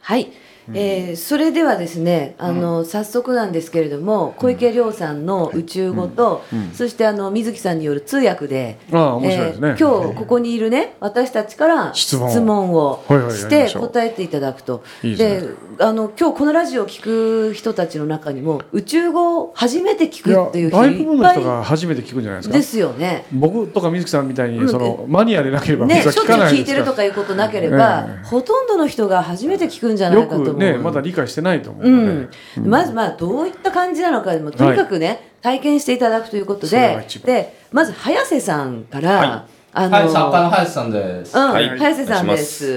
はい、それではですね、早速なんですけれども、小池亮さんの宇宙語と、そして水木さんによる通訳で、 面白いですね。 今日ここにいるね、私たちから質問をして答えていただくと。で、今日このラジオを聞く人たちの中にも宇宙語を初めて聞くっていう人いっぱい、 大部分の人が初めて聞くんじゃないですか。 ですよね。 僕とか水木さんみたいにマニアでなければね、しょっちゅう聞いてるとかいうことなければ、ほとんどの人が初めて聞くんじゃないかと思う。 よくね、まだ理解してないと思うので、 まずどういった感じなのかでもとにかくね、体験していただくということで、まず早瀬さんから、 作家の林さんです。 早瀬さんです。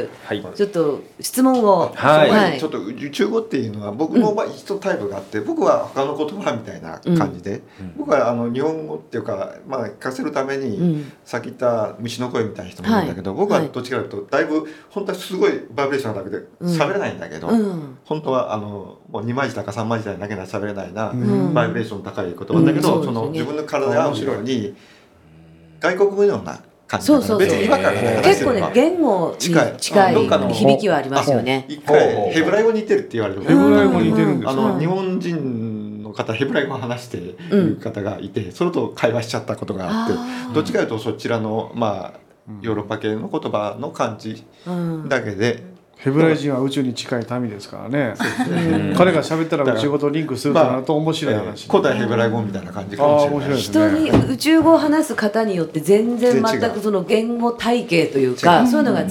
ちょっと質問を。 ちょっと宇宙語っていうのは僕の場合一タイプがあって、僕は他の言葉みたいな感じで、僕は日本語っていうか聞かせるためにさっき言った虫の声みたいな人もいるんだけど、僕はどっちかというとだいぶ本当はすごいバイブレーションだけで喋れないんだけど、本当はもう2枚舌か3枚舌だけなら喋れないなバイブレーション高い言葉だけど、その自分の体に合うように外国語のようなそう結構ね、言語に近い響きはありますよね。 一回ヘブライ語に似てるって言われる。 ヘブライ語に似てるんですか。 日本人の方ヘブライ語を話している方がいて、それと会話しちゃったことがあって、どっちかというとそちらのヨーロッパ系の言葉の感じだけで。 ヘブライ人は宇宙に近い民ですからね。彼が喋ったら宇宙語とリンクするとなると面白い話。 古代ヘブライ語みたいな感じかもしれない。 人に宇宙語を話す方によって全然くその言語体系というかそういうのが違って、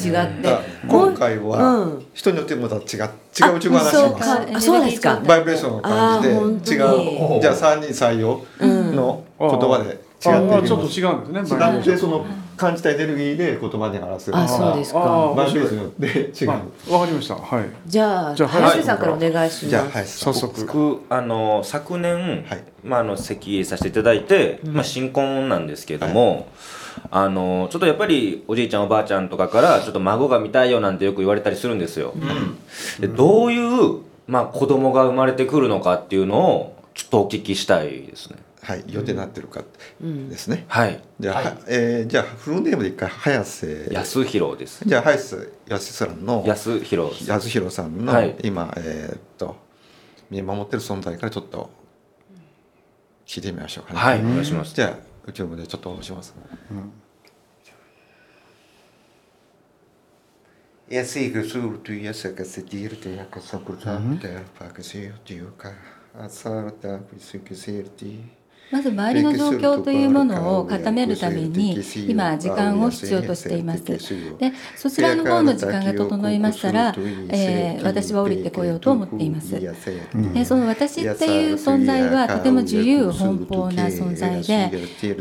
今回は人によってまた違う宇宙語を話します。 そうですか。 バイブレーションの感じで違う。じゃあ3人採用の言葉で違っている。 ちょっと違うんですね。 違ってその感じたエネルギーで言葉で表せる。 そうですか。 バイブレーションによって違う。 わかりました。はい。 じゃあ早瀬さんからお願いします。 じゃあ早速。僕昨年籍入れさせていただいて新婚なんですけれども、ちょっとやっぱりおじいちゃんおばあちゃんとかからちょっと孫が見たいよなんてよく言われたりするんですよ。でどういう子供が生まれてくるのかっていうのをちょっとお聞きしたいですね。 はい、予定になってるかですね。 はい。 じゃあフルネームで一回早瀬康弘です。 じゃあ早瀬康弘の康弘さんの今見守ってる存在からちょっと聞いてみましょうかね。 はい、お願いします。 じゃあ宇宙語でちょっとお願いします。 まず周りの状況というものを固めるために今時間を必要としています。でそちらの方の時間が整いましたら、私は降りてこようと思っています。でその私っていう存在はとても自由奔放な存在で、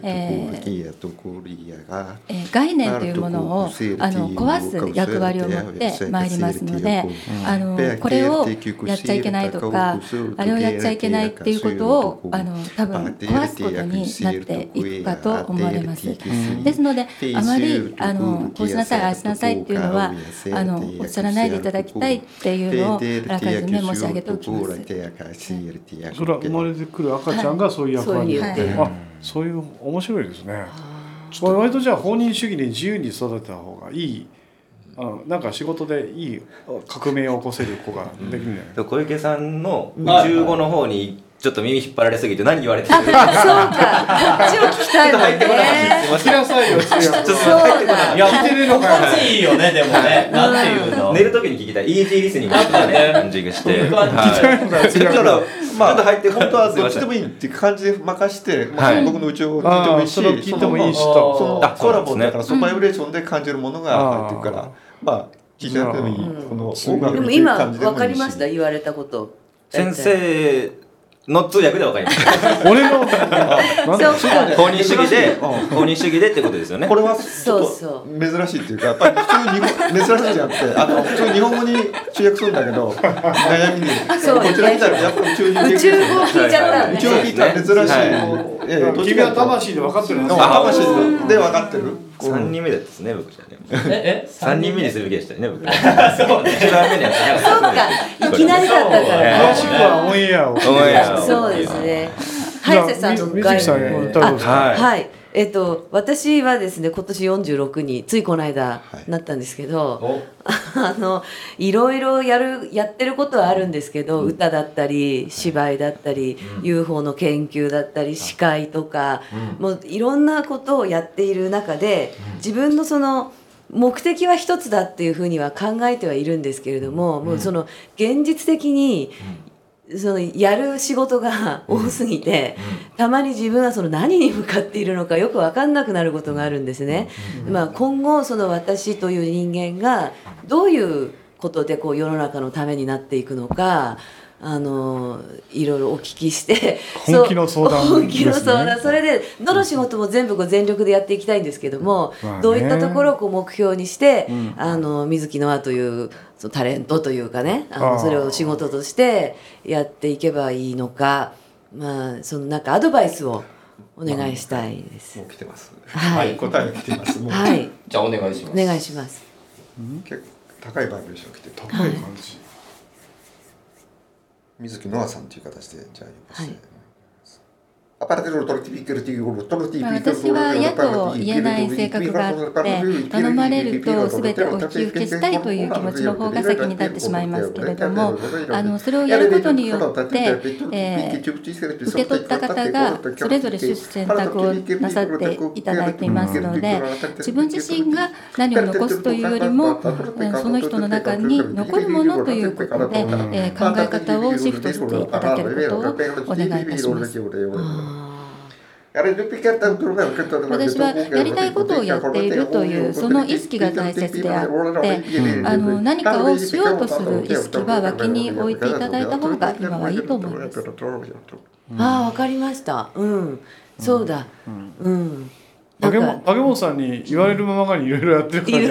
概念というものを壊す役割を持ってまいりますので、これをやっちゃいけないとかあれをやっちゃいけないっていうことを多分壊すことになっていくかと思われます。ですのであまりこうしなさいああしなさいっていうのはおっしゃらないでいただきたいっていうのをあらかじめ申し上げておきます。 それは生まれてくる赤ちゃんがそういう役割をやって、そういう面白いですね。割とじゃあ放任主義で自由に育てた方がいい。なんか仕事でいい革命を起こせる子ができるんじゃない。 小池さんの宇宙語の方にちょっと耳引っ張られすぎて何言われてるそうか、こっちを聞きたいもんね。 聞きなさいよ。 そうだ。 いや、聞いてるのかいいよね、でもね。なんていうの。 寝るときに聞きたい。イージーリスニングみたいな感じがして。 だからまあ本当はどっちでもいいっていう感じで任して、僕の宇宙を聞いてもいいし、その聞いてもいいしと。 そのコラボだからそのバイブレーションで感じるものが入ってるから、聞いてなくてもいい。この音楽っていう感じでもいいし。 今分かりました。言われたこと。 先生の通訳で分かりました。 俺の放任主義でってことですよね。 これはちょっと珍しいっていうか、やっぱり普通に珍しいじゃんって、普通日本語に集約するんだけど悩みにこちらみたいなやっぱり宇宙語聞いちゃった。 宇宙語聞いたら珍しい。 君は魂で分かってる。 魂で分かってる。 3人目ですね、僕じゃね。3人目にするべきでしたよね、僕。 そうね。 そうか、いきなりだったから。 詳しくはオンエアを。 そうですね。早瀬さんの概念。はい。 私はですね今年46についこの間なったんですけど、いろいろやってることはあるんですけど、歌だったり芝居だったり、UFO の研究だったり司会とか、もういろんなことをやっている中で、自分のその目的は一つだっていうふうには考えてはいるんですけれども、もうその現実的にそのやる仕事が多すぎて、たまに自分はその何に向かっているのかよく分かんなくなることがあるんですね。今後その私という人間がどういうことでこう世の中のためになっていくのか、いろいろお聞きして本気の相談ですね。 それでどの仕事も全部こう全力でやっていきたいんですけども、どういったところをこう目標にして、水木の輪というそのタレントというかね、それを仕事としてやっていけばいいのか、そのなんかアドバイスをお願いしたいです。 もう来てます。 はい、 答えが来てます。 はい、 じゃあお願いします。 お願いします。 結構高いバイブレーション来て、 高い感じ。 水木のあさんという形でじゃあ呼ばせて、 私は嫌と言えない性格があって、頼まれると全てお引き受けしたいという気持ちの方が先に立ってしまいますけれども、それをやることによって、受け取った方がそれぞれ選択をなさっていただいていますので、自分自身が何を残すというよりも、その人の中に残るものということで、考え方をシフトしていただけることをお願いいたします。私はやりたいことをやっているというその意識が大切であって、何かをしようとする意識は脇に置いていただいた方が今はいいと思います。 わかりました。そうだ。 竹本さんに言われるままにいろいろやってるから、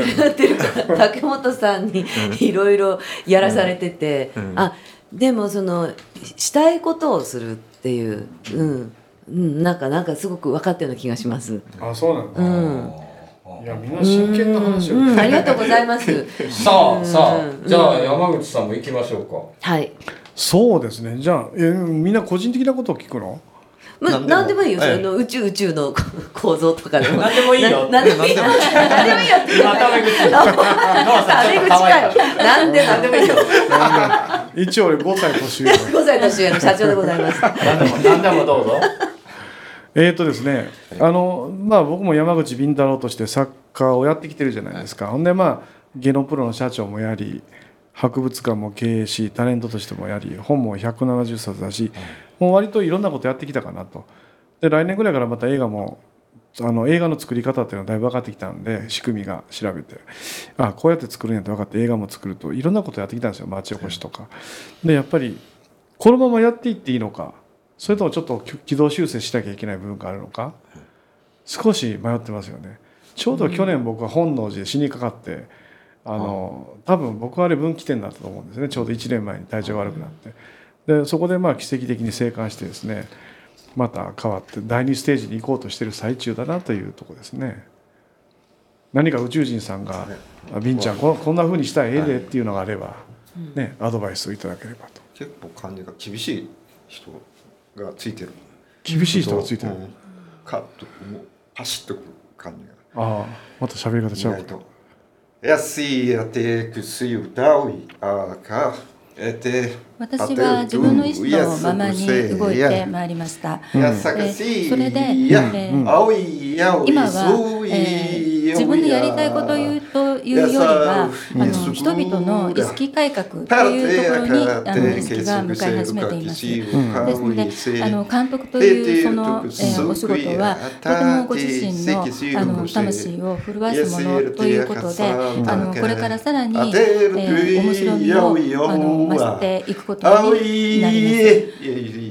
竹本さんにいろいろやらされてて、でもそのしたいことをするっていう、なんかすごく分かったような気がします。 そうなんだ。いや、みんな真剣な話を。 ありがとうございます。 さあ、じゃあ山口さんも行きましょうか。 はい。 そうですね。じゃあ、みんな個人的なことを聞くの？ 何でもいいよ。宇宙の構造とかでも。 何でもいいよ。 何でもいいよ。 今タメ口。 タメ口かよ。何でもいいよ。 一応俺5歳年上。 5歳年上の社長でございます。 何でもどうぞ。 ですね、僕も山口敏太郎として作家をやってきてるじゃないですか。ほんで芸能プロの社長もやり、博物館も経営し、タレントとしてもやり、本も170冊だし、もう割といろんなことやってきたかなと。で来年ぐらいからまた映画も映画の作り方っていうのはだいぶ分かってきたんで、仕組みが調べて、こうやって作るんやって分かって、映画も作るといろんなことやってきたんですよ。町おこしとかで、やっぱりこのままやっていっていいのか、それともちょっと軌道修正しなきゃいけない部分があるのか、少し迷ってますよね。ちょうど去年僕は本能寺で死にかかって、多分僕はあれ分岐点だったと思うんですね。ちょうど1年前に体調が悪くなって、でそこで奇跡的に生還してですね、また変わって第2ステージに行こうとしている最中だなというところですね。何か宇宙人さんが「ビンちゃんこんな風にしたらええで」っていうのがあれば、アドバイスをいただければと。 結構感じが厳しい人がついてる。 厳しい人がついてる。 カッとパシッとくる感じが。 また喋り方違うか。 安いやてくすゆたおいか。 私は自分の意思のままに動いてまいりました。それで、今は、自分のやりたいことというよりは人々の意識改革というところに意識が向かい始めています。ですので監督というその、お仕事はとてもご自身の魂を震わすものということで、これからさらに、面白みを増していくことになり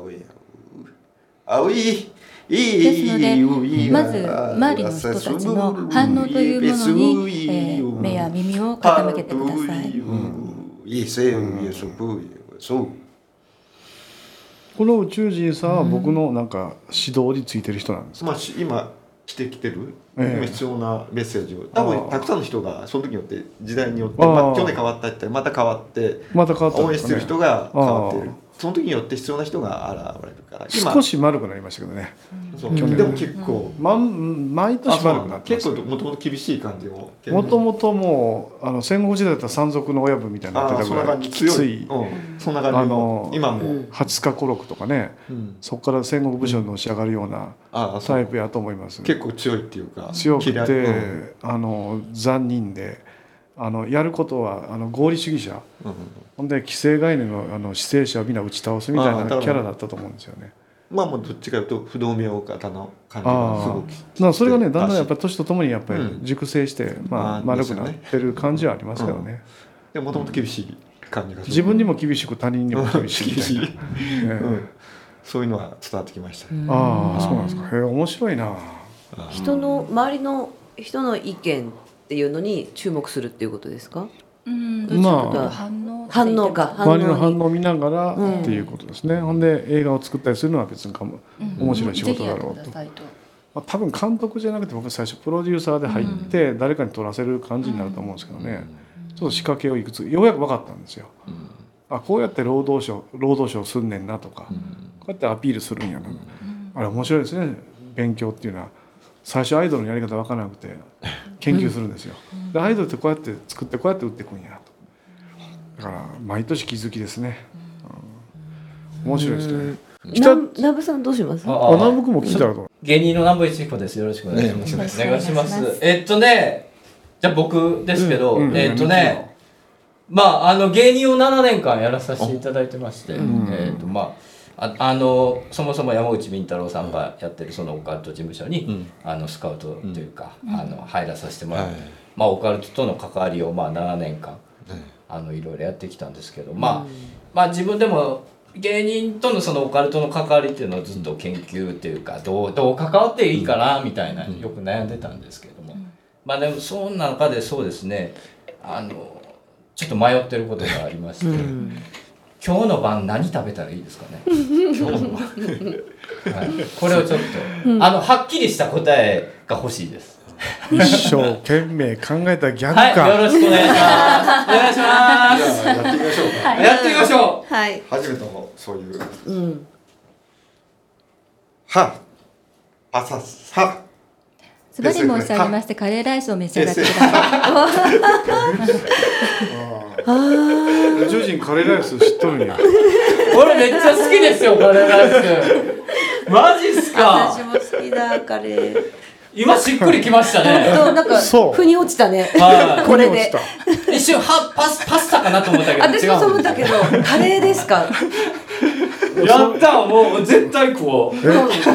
ます。ですので、まず周りの人たちの反応というものに、目や耳を傾けてください。 この宇宙人さんは僕のなんか指導についてる人なんですか？ 今来てる、必要なメッセージを多分たくさんの人がその時によって時代によって、去年変わったってまた変わって応援してる人が変わっている。 その時によって必要な人が現れるから少し丸くなりましたけどね、 去年でも結構、 毎年丸くなって結構もともと厳しい感じももともともう戦国時代だったら山賊の親分みたいになってたぐらいきつい、 そんな感じも今も 20日古録とかね、そこから戦国武将にのし上がるようなタイプやと思います、 結構強いっていうか強くて、残忍でやることは合理主義者、ほんで既成概念の私生者をみんな打ち倒すみたいなキャラだったと思うんですよね。 まあもうどっちかというと不動明王型の感じがすごくそれがねだんだんやっぱり年とともにやっぱり熟成して、丸くなってる感じはありますけどね。 でもともと厳しい感じがする。 自分にも厳しく他人にも厳しいみたいなそういうのは伝わってきました。 そうなんですか。面白いな。 人の周りの人の意見っていうのに注目するっていうことですか？反応か周りの反応を見ながらっていうことですね。ほんで映画を作ったりするのは別に面白い仕事だろうと。多分監督じゃなくて僕最初プロデューサーで入って誰かに撮らせる感じになると思うんですけどね。ちょっと仕掛けをいくつようやく分かったんですよ。こうやって労働省すんねんなとか、こうやってアピールするんやな。あれ面白いですね。勉強っていうのは。最初アイドルのやり方分からなくて研究するんですよ。でアイドルってこうやって作ってこうやって売っていくんやと。だから毎年気づきですね。面白いですね。 南部さんどうします？ 南部君も聞いたらどう？ 芸人の南部一彦です。よろしくお願いします。お願いします。じゃあ僕ですけど、まあ芸人を7年間やらさせていただいてまして、そもそも山内倫太郎さんがやってるそのオカルト事務所に、スカウトというか、入らさせてもらって、オカルトとの関わりを7年間、いろいろやってきたんですけど、自分でも芸人とのそのオカルトの関わりっていうのをずっと研究っていうかどう関わっていいかなみたいなよく悩んでたんですけども、でもその中でそうですねちょっと迷ってることがありまして。今日の晩何食べたらいいですかね。今日の晩、これをちょっとはっきりした答えが欲しいです。 一生懸命考えたギャグか。 よろしくお願いします。お願いします。 やってみましょうか。 やってみましょう。 はい。 初めてのそういう。パササ。 ズバリ申し上げましてカレーライスを召し上がってください。 宇宙人カレーライス知っとるんや。 俺めっちゃ好きですよカレーライス。マジっすか。 私も好きだカレー。 今しっくりきましたね。 なんか腑に落ちたね。これで。 一瞬パスタかなと思ったけど。 私もそう思ったけどカレーですか。 やったもう絶対こう。 そ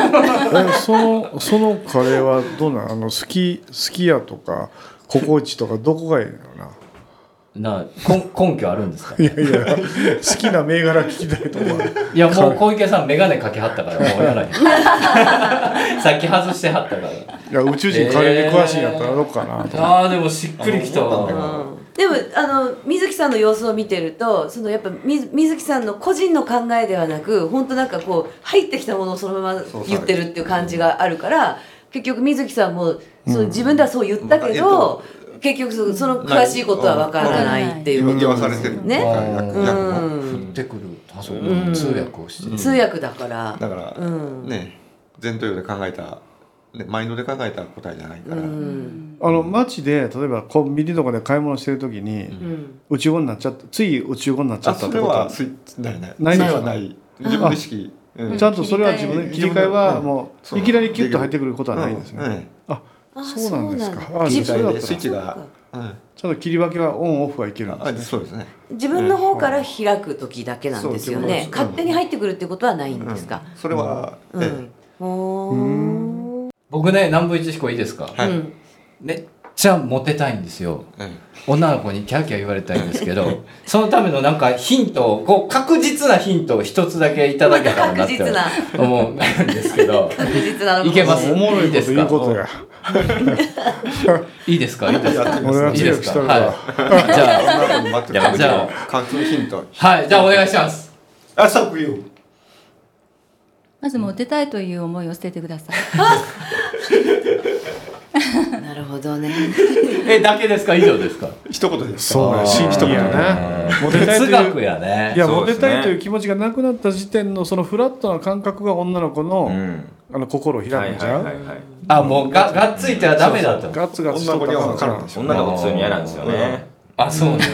のカレーはどうなの？すき家とかココイチとかどこがいいのな。 根拠あるんですか？ いや好きな銘柄聞きたいと思う。 いやもう小池さん眼鏡かけはったからもうやらない。さっき外してはったから。いや宇宙人カレーに詳しいんやったらどっかな。 でもしっくりきたわ。 でも水木さんの様子を見てるとやっぱ水木さんの個人の考えではなく本当なんかこう入ってきたものをそのまま言ってるっていう感じがあるから結局水木さんも自分ではそう言ったけど。結局その詳しいことは分からないっていう言わされてるね。 降ってくる通訳をして通訳だからね前頭葉で考えたマインドで考えた答えじゃないから街で例えばコンビニとかで買い物してる時に宇宙語になっちゃったつい宇宙語になっちゃったってことはない自分の意識ちゃんとそれは自分で切り替えはもういきなりキュッと入ってくることはないんですね。そうなんですか。 スイッチがちょっと切り分けはオンオフはいけるんですね。 そうですね。 自分の方から開く時だけなんですよね。勝手に入ってくるってことはないんですか。 それは僕ね南部一彦いいですか。めっちゃモテたいんですよ。女の子にキャーキャー言われたいんですけどそのためのなんかヒントを確実なヒントを一つだけいただけたらなって思うんですけどいけます？ おもろいこと言うことや。 いいですか？いいですか？ 俺は強くしたるから。 じゃあ完全ヒント。 はい、じゃあお願いします。 まずモテたいという思いを捨ててください。 なるほどね。 だけですか、以上ですか。 一言です。 そうね、一言ね。 哲学やね。 いや、モテたいという気持ちがなくなった時点のそのフラットな感覚が女の子の心を開くんじゃん。 もうがっついてはダメだと。 ガッツが女の子には分かるんですよ。 女の子普通に嫌なんですよね。 そうね。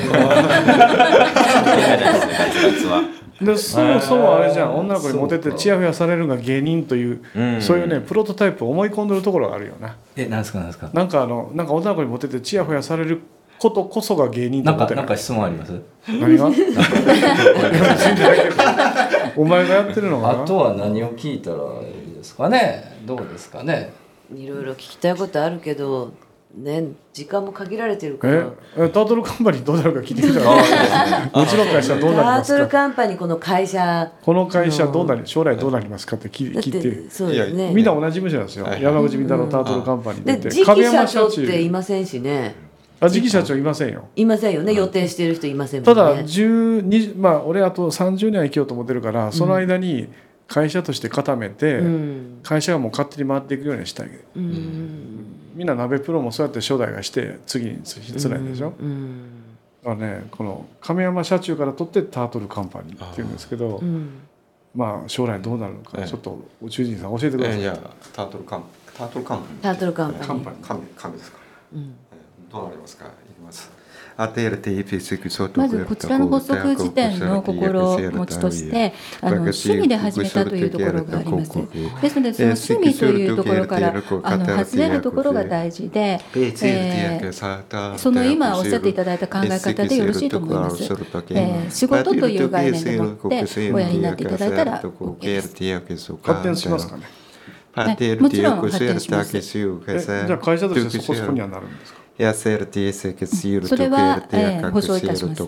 でそもそもあれじゃん、女の子にモテてチヤホヤされるのが芸人という、そういうねプロトタイプを思い込んでるところがあるよな。 なんですかなんですか。 なんか女の子にモテてチヤホヤされることこそが芸人と思ってなんか質問あります？ 何が？お前がやってるのかな。 あとは何を聞いたらいいですかね。どうですかね。 いろいろ聞きたいことあるけど。ね、時間も限られてるから。 タートルカンパニーどうなるか聞いてみたら。うちの会社どうなりますか。 タートルカンパニーこの会社どうなり将来どうなりますかって聞いて。 そうですね。 みんな同じ事務所なんですよ。山口み太郎タートルカンパニーで次期社長っていませんしね。 次期社長いませんよ。 いませんよね。予定している人いませんもんね。 ただ12俺あと30年は生きようと思ってるからその間に会社として固めて会社がもう勝手に回っていくようにしたい。みんな鍋プロもそうやって初代がして次につらいでしょ。だからね、この亀山社長から取ってタートルカンパニーっていうんですけど、まあ将来どうなるのかちょっと宇宙人さん教えてください。 タートルカンパニー。 タートルカンパニー。 神ですか。どうなりますか。いきます。 まずこちらの発足時点の心持ちとして趣味で始めたというところがあります。ですのでその趣味というところから外れるところが大事で、その今おっしゃっていただいた考え方でよろしいと思います。仕事という概念でもっておやりになっていただいたら OK です。 発展しますかね。 もちろん発展します。 じゃあ会社としてそこにはなるんですか。 それは保証いたします。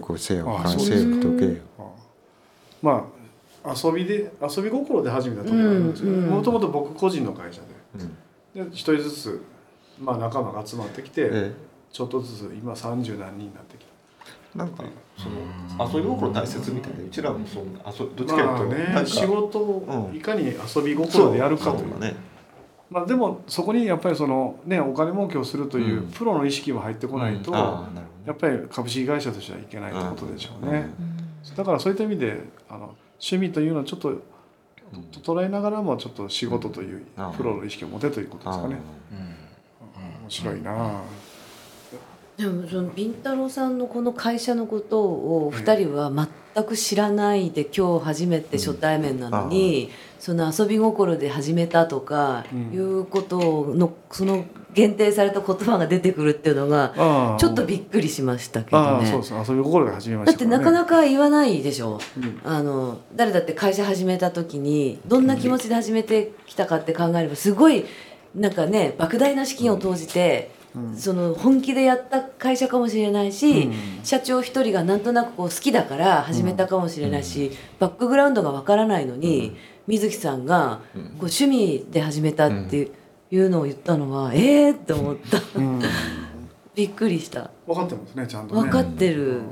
まあ遊び心で始めたところがあるんですけど、もともと僕個人の会社で一人ずつ仲間が集まってきてちょっとずつ今30何人になってきた。 なんかその遊び心大切みたいで、うちらもそうどっちかというと仕事をいかに遊び心でやるかというね。でもそこにやっぱりそのねお金儲けをするというプロの意識は入ってこないとやっぱり株式会社としてはいけないということでしょうね。だからそういった意味で趣味というのはちょっと捉えながらもちょっと仕事というプロの意識を持てということですかね。面白いな。 でもそのビンタロウさんのこの会社のことを2人は全く知らないで今日初めて初対面なのに、その遊び心で始めたとかいうことのその限定された言葉が出てくるっていうのがちょっとびっくりしましたけどね。 そうそう、遊び心で始めましたからね。 だってなかなか言わないでしょ。誰だって会社始めた時にどんな気持ちで始めてきたかって考えればすごいなんかね莫大な資金を投じてその本気でやった会社かもしれないし、社長一人がなんとなくこう好きだから始めたかもしれないし、バックグラウンドがわからないのに水木さんがこう趣味で始めたっていうのを言ったのはって思った。びっくりした。 分かってますね、ちゃんとね。 分かってる。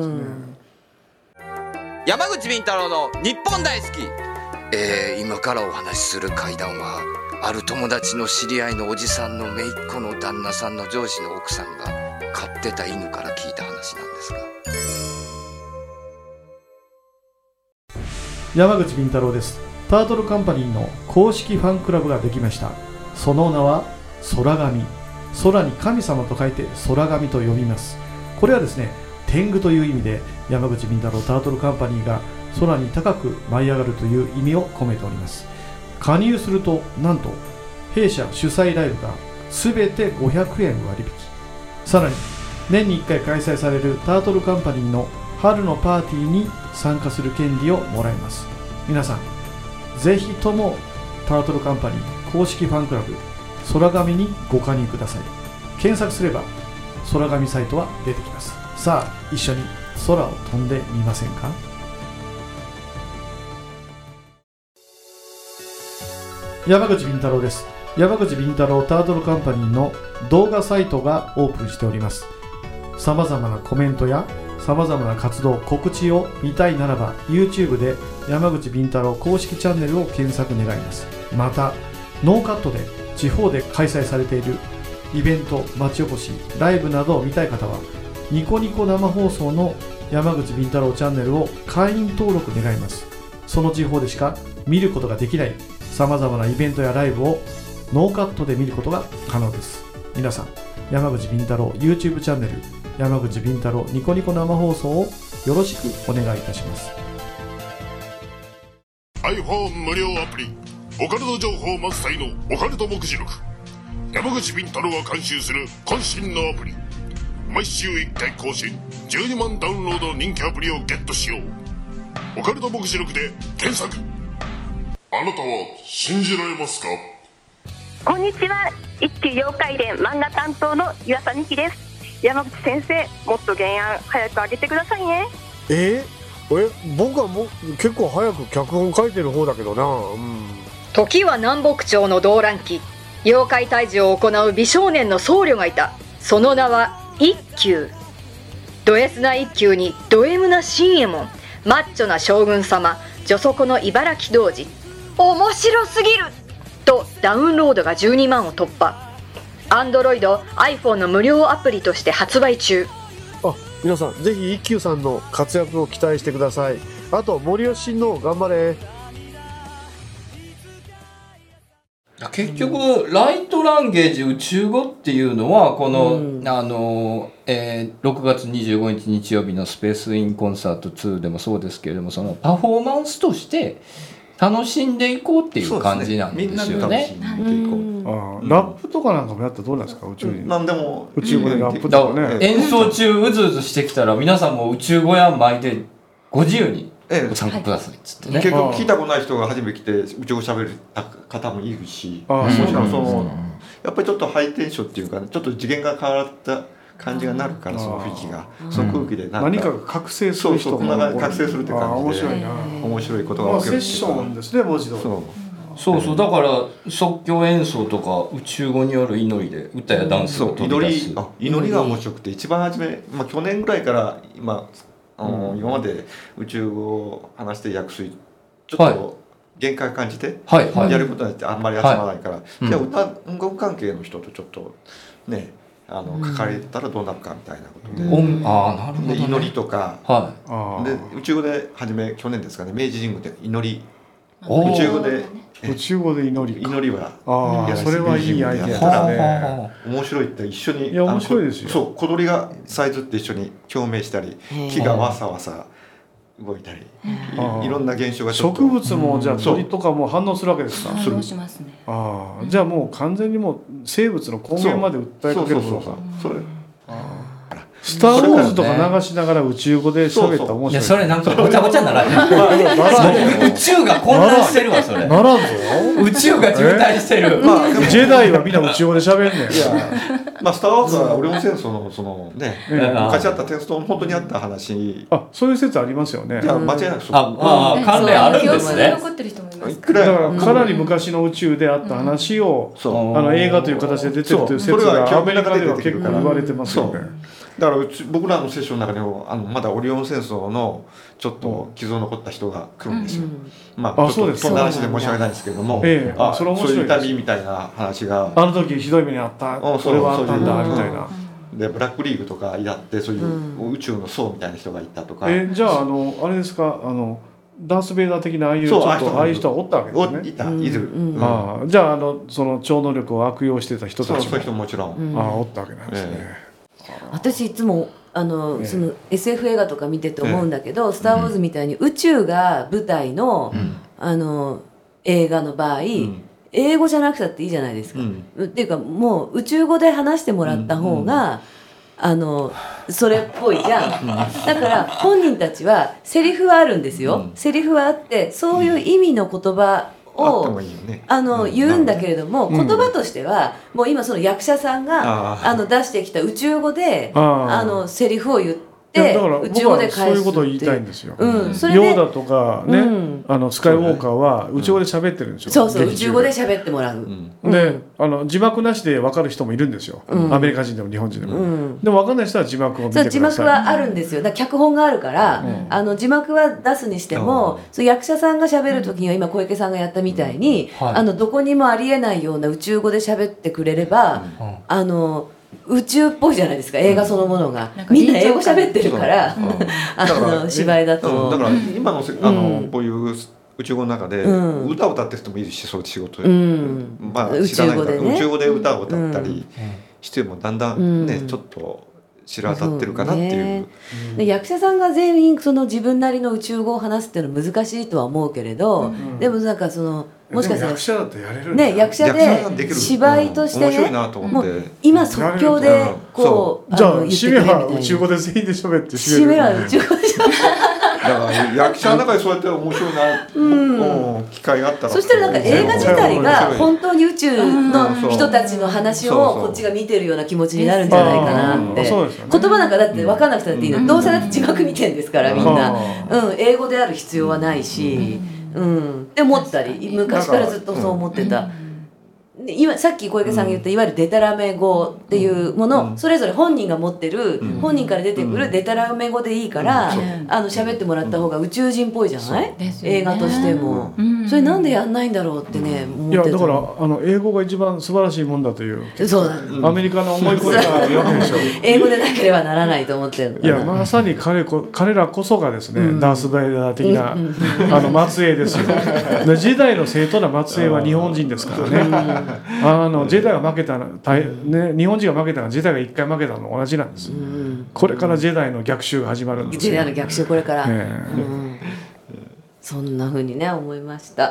山口敏太郎の日本大好き。今からお話しする怪談はある友達の知り合いのおじさんの姪っ子の旦那さんの上司の奥さんが飼ってた犬から聞いた話なんですが。 山口敏太郎です。タートルカンパニーの公式ファンクラブができました。その名は空神。空に神様と書いて空神と呼びます。これはですね、天狗という意味で山口敏太郎タートルカンパニーが空に高く舞い上がるという意味を込めております。加入するとなんと弊社主催ライブが全て500円割引、さらに年に1回開催されるタートルカンパニーの春のパーティーに参加する権利をもらえます。皆さんぜひともタートルカンパニー公式ファンクラブ空神にご加入ください。検索すれば空神サイトは出てきます。さあ一緒に空を飛んでみませんか。山口敏太郎です。山口敏太郎タートルカンパニーの動画サイトがオープンしております。さまざまなコメントやさまざまな活動告知を見たいならば YouTube で山口敏太郎公式チャンネルを検索願います。またノーカットで地方で開催されているイベント、町おこし、ライブなどを見たい方はニコニコ生放送の山口敏太郎チャンネルを会員登録願います。その地方でしか見ることができないさまざまなイベントやライブをノーカットで見ることが可能です。皆さん、山口敏太郎 YouTube チャンネル、山口敏太郎ニコニコ生放送をよろしくお願いいたします。 iPhone 無料アプリオカルト情報満載のオカルト目次録、山口敏太郎が監修する渾身のアプリ、毎週1回更新、12万ダウンロードの人気アプリをゲットしよう。オカルト目次録で検索。あなたは信じられますか？ こんにちは、一級妖怪伝漫画担当の岩佐美希です。山口先生、もっと原案早く上げてくださいね。 僕はもう結構早く脚本書いてる方だけどな。 時は南北朝の動乱期、妖怪退治を行う美少年の僧侶がいた。その名は一休。ド S な一休にド M な新右衛門、マッチョな将軍様、女底の茨城童子。面白すぎるとダウンロードが12万を突破。Android、iPhone の無料アプリとして発売中。 皆さんぜひ一休さんの活躍を期待してください。あと森吉親王頑張れ。 結局ライトランゲージ宇宙語っていうのはこの、6月25日日曜日のスペースインコンサート2でもそうですけれども、そのパフォーマンスとして楽しんでいこうっていう感じなんですよね。 ラップとかなんかもやったらどうなんですか？宇宙に何でも宇宙語でラップとかね。 演奏中うずうずしてきたら皆さんも宇宙語や巻いてご自由にご参加くださいっつってね。 結局聞いたことない人が初めて来て宇宙語喋る方もいるし、そしたらやっぱりちょっとハイテンションっていうか、ちょっと次元が変わった感じがなるから、その雰囲気が、その空気で何かが覚醒する人が覚醒するって感じで、 面白いな、 面白いことが起きる。 セッションですね、文字通り。 そうだから即興演奏とか宇宙語による祈りで歌やダンスを取り出す。 祈りが面白くて、一番初め、去年ぐらいから今まで宇宙語を話して訳すちょっと限界感じてやることによってあんまり集まらないから、じゃあ音楽関係の人とちょっとね書かれたらどうなるかみたいなことで、 なるほどね、 で祈りとか、で宇宙語で初め去年ですかね、明治神宮で祈り、宇宙語で祈りはそれはいいアイデアだね。 面白いって一緒に、 いや面白いですよ。 そう、小鳥がさえずって一緒に共鳴したり、木がわさわさ動いたり、いろんな現象がちょっと。 植物もじゃあ鳥とかも反応するわけですか？ 反応しますね。 じゃあもう完全にもう生物の根源まで訴えかけることか。スター・ウォーズとか流しながら宇宙語で喋ったら面白い。 いやそれなんかごちゃごちゃならない宇宙が混乱してるわ。それならんぞ。 宇宙が渋滞してる。 ジェダイはみんな宇宙語で喋んねん。 スター・ウォーズはオリオン戦争のそのね、昔あったテストの本当にあった話。 そういう説ありますよね。 間違いなくそう。 関連あるんですね。 残ってる人もいます。 だからかなり昔の宇宙であった話を映画という形で出てるという説がアメリカでは結構言われてますよね。 だから僕らのセッションの中でもまだオリオン戦争のちょっと傷を残った人が来るんですよ。ちょっとそんな話で申し訳ないんですけども、そういう痛みみたいな話が、 あの時ひどい目にあった、それはあったんだみたいな。 でブラックリーグとかやってそういう宇宙の層みたいな人がいたとか。 じゃああれですか、ダース・ベイダー的なああいう人はおったわけですね。 いる。 じゃあその超能力を悪用してた人たちもそういう人もちろんおったわけなんですね。 私いつもその SF 映画とか見てて思うんだけど、スター・ウォーズみたいに宇宙が舞台の映画の場合、英語じゃなくたっていいじゃないですか。っていうかもう宇宙語で話してもらった方がそれっぽいじゃん。だから本人たちはセリフはあるんですよ。セリフはあってそういう意味の言葉を言うんだけれども、言葉としてはもう今その役者さんが出してきた宇宙語でセリフを言って宇宙語で返すっていう。 そういうことを言いたいんですよ。 それでヨーダとかね、スカイウォーカーは宇宙語で喋ってるんですよ。 そうそう、宇宙語で喋ってもらう。 で、字幕なしで分かる人もいるんですよ。アメリカ人でも日本人でも。でも分かんない人は字幕を見てください。 字幕はあるんですよ。だから脚本があるから、字幕は出すにしても、役者さんが喋る時には今小池さんがやったみたいに、どこにもありえないような宇宙語で喋ってくれれば、宇宙っぽいじゃないですか、映画そのものが。みんな英語喋ってるから、芝居だと。 だから今のこういう宇宙語の中で歌を歌ってる人もいるし、そういう仕事で、知らないから宇宙語で歌を歌ったりしてもだんだんね、ちょっと知ら当たってるかなっていう。 で役者さんが全員その自分なりの宇宙語を話すっていうのは難しいとは思うけれど、でもなんかそのもしかしたら役者だってやれるね、役者で芝居としてね、もう今即興でこうじゃあ締めは宇宙語で全員で喋って締めは宇宙語で喋ってだから役者の中でそうやって面白いな機会があったら、 そしたらなんか映画自体が本当に宇宙の人たちの話をこっちが見てるような気持ちになるんじゃないかなって。言葉なんかだって分かんなくたっていいの、どうせだって字幕見てんですからみんな、英語である必要はないし、って思ったり、昔からずっとそう思ってた。今さっき小池さんが言ったいわゆるデタラメ語っていうもの、それぞれ本人が持ってる、本人から出てくるデタラメ語でいいから喋ってもらった方が宇宙人っぽいじゃない、映画としても。それなんでやんないんだろうってね思ってた。 いやだから英語が一番素晴らしいもんだという、 そうアメリカの思い込みがあるわけでしょ。 英語でなければならないと思ってるの。 いやまさに彼らこそがですね、ダース・ベイダー的な末裔ですよ。で時代の正当な末裔は日本人ですからね。ジェダイが負けたら、ね、日本人が負けたらジェダイが一回負けたのと同じなんです。これからジェダイの逆襲が始まるんですよ。 ジェダイの逆襲これから、そんな風にね思いました。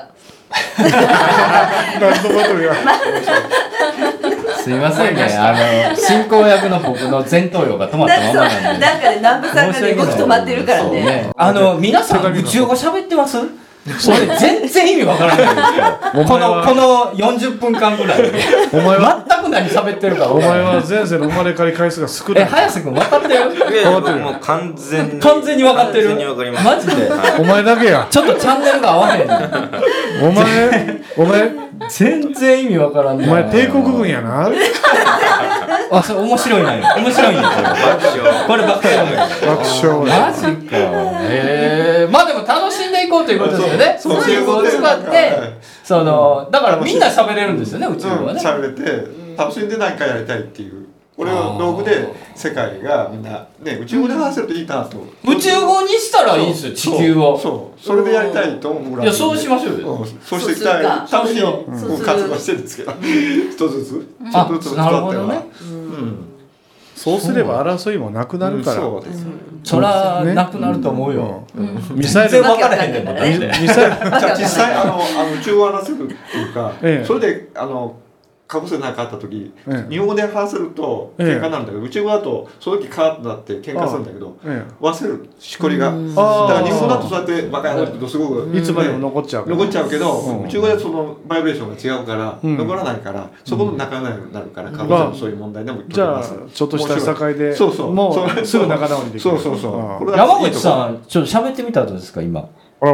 すいませんね、進行役の僕の前頭葉が止まったままなんで。 なんかね、南部さんがね動き止まってるからね。 皆さん宇宙語喋ってます？それ全然意味わからないんですよ。この40分間ぐらいお前は全く何喋ってるか。 お前は前世の生まれ変わり回数が少ない。 早瀬君分かってる？ 分かってる。もう完全に分かってる。マジで。 お前だけや。 ちょっとチャンネルが合わへん。 お前全然意味わからんね。 お前帝国軍やな。 あ、それ面白いね。面白いね。これ爆笑。マジか。まあでも楽しんでいこうということですよね。宇宙語を使ってだからみんな喋れるんですよね、宇宙語はね。 喋れて楽しんで何かやりたいっていう。これを道具で世界がみんなね宇宙語で話せるといいなと。 宇宙語にしたらいいんですよ、地球を。 それでやりたいと思う。 いや、そうしましょうよ。 そうしていきたいために活動してるんですけど、一つずつちょっとずつなるほどね。 そうすれば争いもなくなるから。 そらなくなると思うよ。 ミサイル分からへんねんもん。 実際宇宙を話せるっていうか、それでかぶせなかった時、日本語で話せると喧嘩になるんだけど、宇宙語だとその時カーッとなって喧嘩するんだけど、忘れるしこりが。だから日本語だとそうやってバカやるとすごくいつまでも残っちゃうけど、宇宙語でそのバイブレーションが違うから残らないから、そこの仲直りになるから、かぶせのそういう問題でもじゃあちょっとした境でもうすぐ仲直りできる。 山口さんちょっと喋ってみたらどうですか今。 今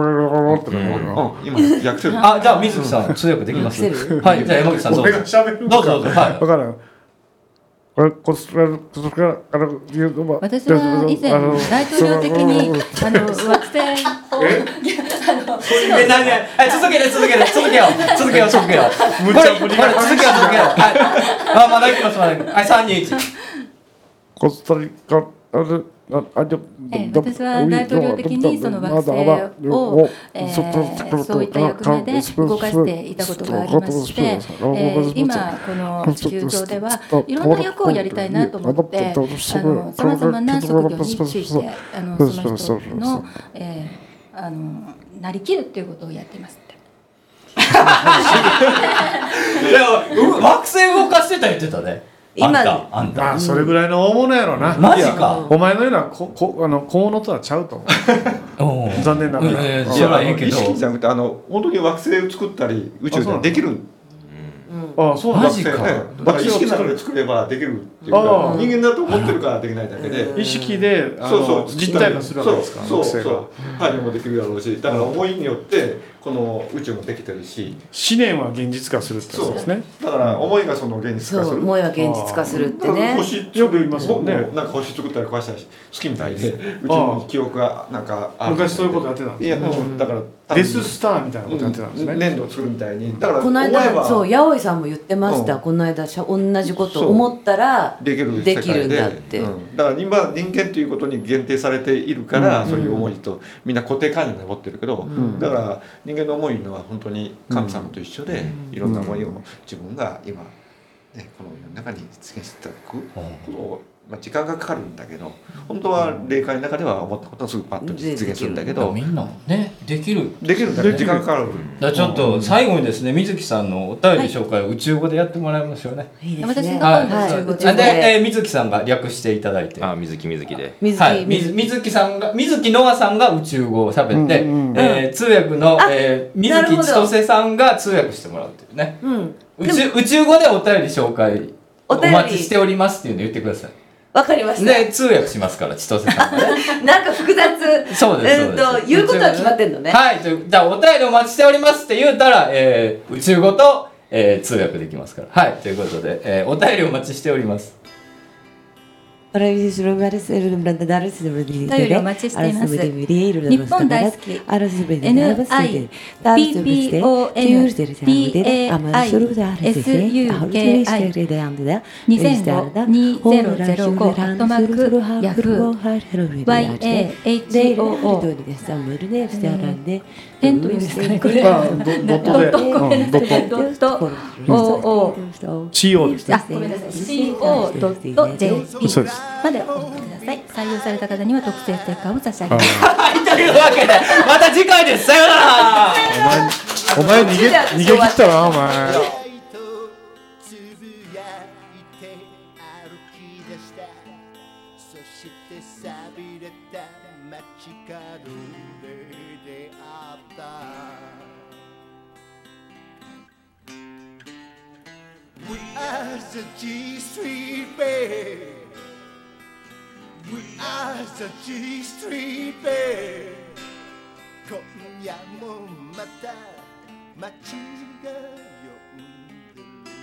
訳せる。 じゃあ水木さん通訳できます？はい、じゃあ山口さんどうぞ。どうぞ。はい。 分からん。 私は以前大統領的に惑星を続けよう。これ続けよう。はい。まだいきます。はい、3、2、1。 コスタリカ私は大統領的にその惑星をそういった役目で動かしていたことがありまして、今この地球上ではいろんな役をやりたいなと思ってさまざまな職業についてその人のなりきるっていうことをやっています。 惑星動かしてた言ってたね。 あんたそれぐらいの大物やろな。 マジか。 お前のような高能とはちゃうと思う。残念ながら。 意識じゃなくて本当に惑星を作ったり宇宙でできる。 ああ、そうなんですか。 だから意識の中で作ればできるっていうか、人間だと思ってるからできないだけで、 意識で実体化するわけですか。 そう太陽もできるだろうし、だから思いによってこの宇宙もできてるし、 思念は現実化するってことですね。 だから思いがその現実化する。 思いは現実化するってね。 星よく言いますもんね。 なんか星作ったり壊したり好きみたいで、うちの記憶がなんか昔そういうことやってたんですね。いや、だからデススターみたいなことやってたんですね。 粘土を作るみたいに。だからこの間そう八百井さんも言ってました。この間同じことを思ったらできるんだって。 だから今人間ということに限定されているから、そういう思いとみんな固定観念で持ってるけど、だから人間の思いのは本当に神様と一緒で、いろんな思いを自分が今ねこの世の中に実現していただくことを。時間がかかるんだけど、本当は霊界の中では思ったことはすぐパッと実現するんだけど、 みんなねできるんだけど時間かかる。 ちょっと最後にですね、水木さんのお便り紹介を宇宙語でやってもらいましょうね。 私が宇宙語で水木さんが略していただいて、 水木で水木さんが水木ノアさんが宇宙語を喋って通訳の水木千歳さんが通訳してもらうっていうね。宇宙語でお便り紹介お待ちしておりますっていうの言ってください。 わかりました。 で通訳しますから千歳さんがね。 なんか複雑。 そうです。 言うことは決まってんのね。 はい。じゃあお便りお待ちしておりますって言うたら宇宙語と通訳できますから。はい。ということでお便りお待ちしております。 お便りお待ちしています。日本大好き NIPPONDISKIYAHOO 点というんですかね、これ。ドットで。 CO ですね。 ごめんなさい。CO.jp まで送ってください。採用された方には特製ステッカーを差し上げます。 というわけで、また次回です。さよなら。 お前逃げ切ったな、お前。 We are the G Street Band. We are the G Street Band. 今夜もまた街が呼んでる。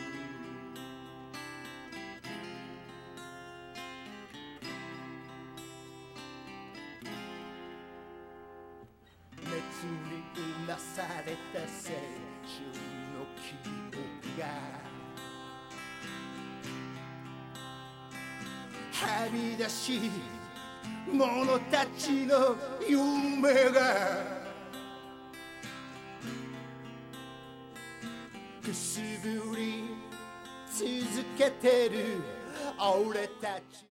熱にうなされた青春の記憶がはみ出し者たちの夢がくすぶり続けてる俺たち